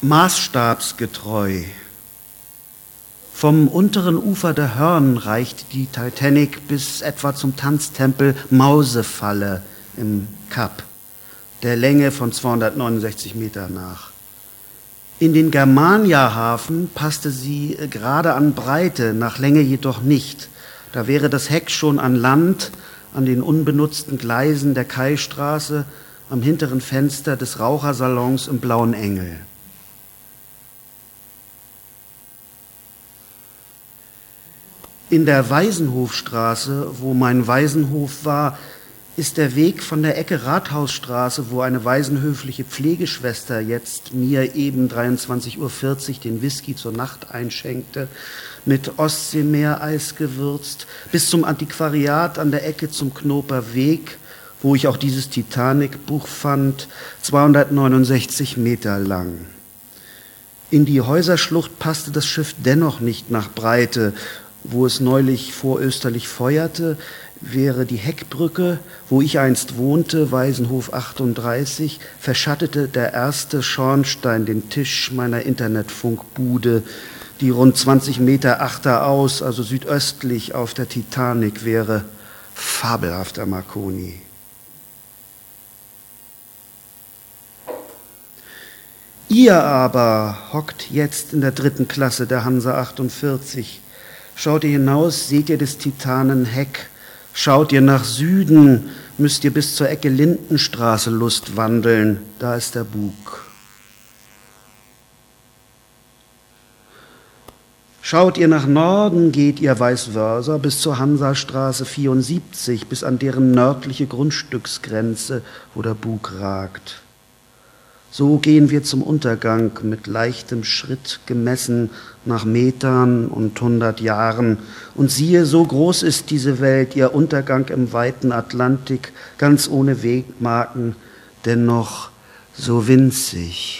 Maßstabsgetreu. Vom unteren Ufer der Hörn reicht die Titanic bis etwa zum Tanztempel Mausefalle im Kap, der Länge von 269 Meter nach. In den Germania-Hafen passte sie gerade an Breite, nach Länge jedoch nicht. Da wäre das Heck schon an Land, an den unbenutzten Gleisen der Kaistraße, am hinteren Fenster des Rauchersalons im Blauen Engel. In der Waisenhofstraße, wo mein Waisenhof war, ist der Weg von der Ecke Rathausstraße, wo eine waisenhöfliche Pflegeschwester jetzt mir eben 23:40 Uhr den Whisky zur Nacht einschenkte, mit Ostseemeereis gewürzt, bis zum Antiquariat an der Ecke zum Knoper Weg, wo ich auch dieses Titanic-Buch fand, 269 Meter lang. In die Häuserschlucht passte das Schiff dennoch nicht nach Breite. Wo es neulich vorösterlich feuerte, wäre die Heckbrücke, wo ich einst wohnte, Waisenhof 38, verschattete der erste Schornstein den Tisch meiner Internetfunkbude, die rund 20 Meter achteraus, also südöstlich auf der Titanic wäre. Fabelhafter Marconi. Ihr aber hockt jetzt in der 3. Klasse der Hansa 48. Schaut ihr hinaus, seht ihr des Titanen Heck. Schaut ihr nach Süden, müsst ihr bis zur Ecke Lindenstraße Lust wandeln. Da ist der Bug. Schaut ihr nach Norden, geht ihr vice versa bis zur Hansastraße 74, bis an deren nördliche Grundstücksgrenze, wo der Bug ragt. So gehen wir zum Untergang mit leichtem Schritt gemessen nach Metern und 100 Jahren. Und siehe, so groß ist diese Welt, ihr Untergang im weiten Atlantik, ganz ohne Wegmarken, dennoch so winzig.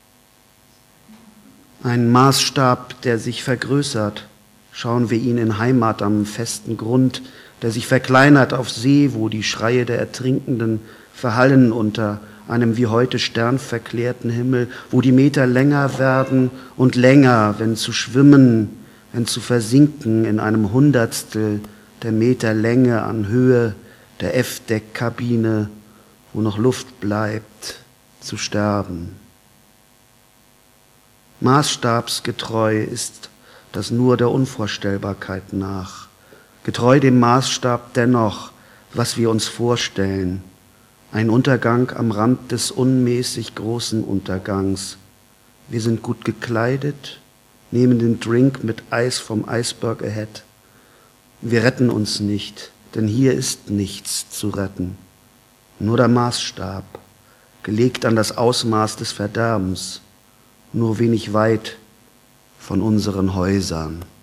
Ein Maßstab, der sich vergrößert. Schauen wir ihn in Heimat am festen Grund, der sich verkleinert auf See, wo die Schreie der Ertrinkenden verhallen unter einem wie heute sternverklärten Himmel, wo die Meter länger werden und länger, wenn zu schwimmen, wenn zu versinken in einem Hundertstel der Meter Länge an Höhe der F-Deck-Kabine, wo noch Luft bleibt, zu sterben. Maßstabsgetreu ist das nur der Unvorstellbarkeit nach, getreu dem Maßstab dennoch, was wir uns vorstellen. Ein Untergang am Rand des unmäßig großen Untergangs. Wir sind gut gekleidet, nehmen den Drink mit Eis vom Iceberg Ahead. Wir retten uns nicht, denn hier ist nichts zu retten. Nur der Maßstab, gelegt an das Ausmaß des Verderbens, nur wenig weit von unseren Häusern.